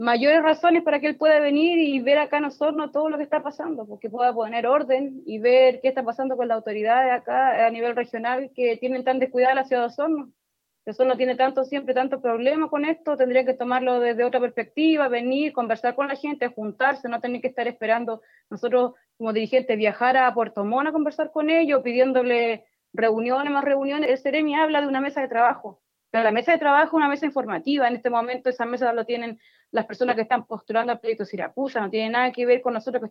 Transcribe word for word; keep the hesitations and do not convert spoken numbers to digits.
mayores razones para que él pueda venir y ver acá en Osorno todo lo que está pasando, porque pueda poner orden y ver qué está pasando con las autoridades acá a nivel regional que tienen tan descuidada la ciudad de Osorno. Osorno tiene tanto, siempre tanto problema con esto, tendría que tomarlo desde otra perspectiva, venir, conversar con la gente, juntarse, no tener que estar esperando nosotros como dirigentes viajar a Puerto Montt a conversar con ellos, pidiéndole reuniones, más reuniones. El Ceremi habla de una mesa de trabajo, pero la mesa de trabajo es una mesa informativa. En este momento esa mesa lo tienen las personas que están postulando al proyecto Siracusa, no tiene nada que ver con nosotros que